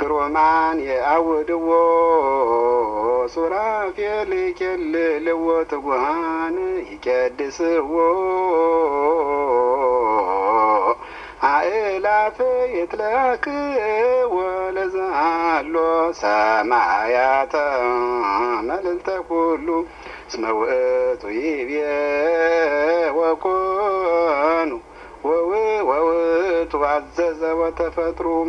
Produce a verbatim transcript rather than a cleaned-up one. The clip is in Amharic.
ግሩማን የአውድዎ ሱራፌል ይኬልልዎ ትጉሃን ይቀድስዎ አእላፍ ይትለክዎ ለዛሎ ሰማያተ መልዕልተ ኩሉ እስመ ውእቱ ይቤ ወኮኑ ወውእቱ አዘዘ ወተፈጥሩ